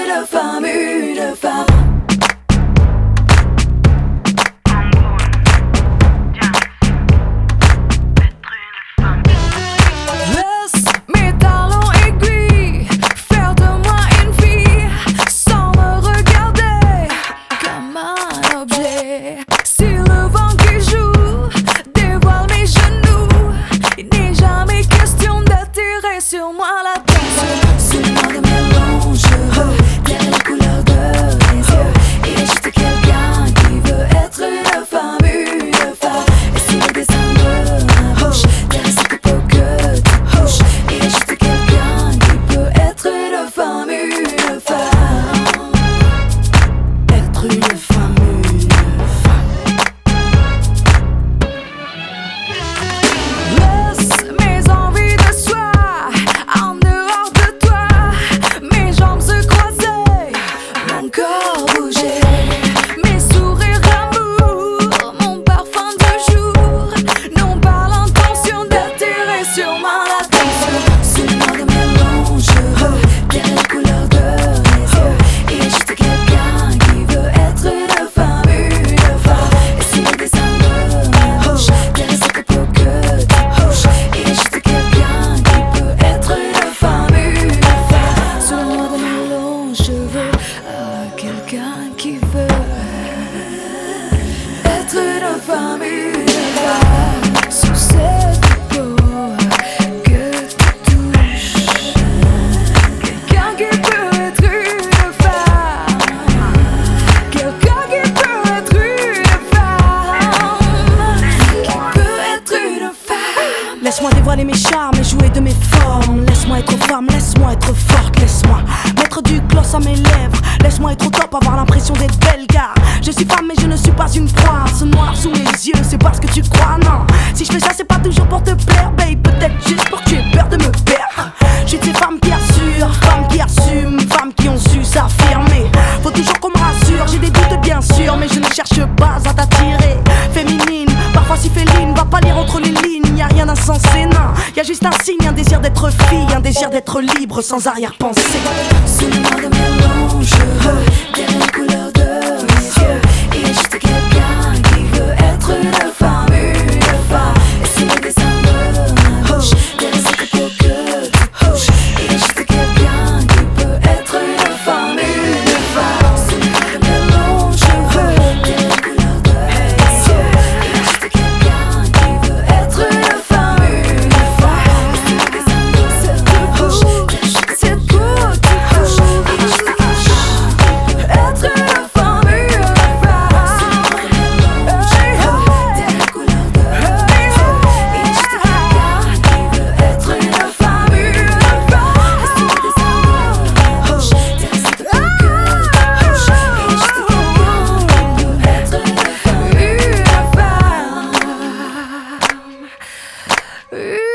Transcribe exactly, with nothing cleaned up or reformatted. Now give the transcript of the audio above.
une femme, une femme. Si le vent qui joue dévoile mes genoux, il n'est jamais question d'attirer sur moi l'attention. Sous le noir de mes longs cheveux, derrière la couleur de mes yeux, il y a juste quelqu'un qui veut être une femme, une femme. Et si le dessin de ma bouche, derrière cette peau que tu touches, il y a juste quelqu'un qui peut être une femme, une femme. Être une femme. Quelqu'un qui veut être une femme, une femme. Sous cette peau que tu touches, quelqu'un qui peut être une femme, quelqu'un qui peut être une femme, qui peut être une femme. Laisse-moi dévoiler mes charmes et jouer de mes formes. Laisse-moi être femme, laisse-moi être forte. Laisse-moi mettre du gloss à mes lèvres. Laisse-moi être au top, avoir l'impression d'être belle car je suis femme mais je ne suis pas une proie. Ce noir sous mes yeux, c'est parce que tu crois, non. Si je fais ça, c'est pas toujours pour te plaire, babe. Peut-être juste pour que tu aies peur de me perdre. Je suis de ces femmes qui assurent, femmes qui assument, femmes qui ont su s'affirmer. Faut toujours qu'on me rassure, j'ai des doutes bien sûr, mais je ne cherche pas à t'attirer. Féminine, parfois si féline, va pas lire entre les lignes, y a rien d'insensé, non. Y a juste un signe, un désir d'être fille, un désir d'être libre sans arrière-pensée. Sous le noir de mes longs cheveux, derrière la couleur de mes yeux, il y a juste quelqu'un qui veut être une femme, une femme. Et sous le dessin de ma bouche, derrière cette peau que tu touches, il y a juste quelqu'un qui peut être une femme, une femme. Sous le noir de mes longs cheveux, derrière la couleur de mes yeux, il y a juste quelqu'un qui veut être une femme, une femme. Et sous le dessin de ma bouche, derrière cette peau que tu touches, il y a juste être une femme, une femme. Derrière la couleur de mes yeux, il y a juste quelqu'un qui veut être une femme, une femme. Et sous le dessin de ma bouche, derrière cette peau que tu touches, il y a juste quelqu'un qui veut être une femme, une femme.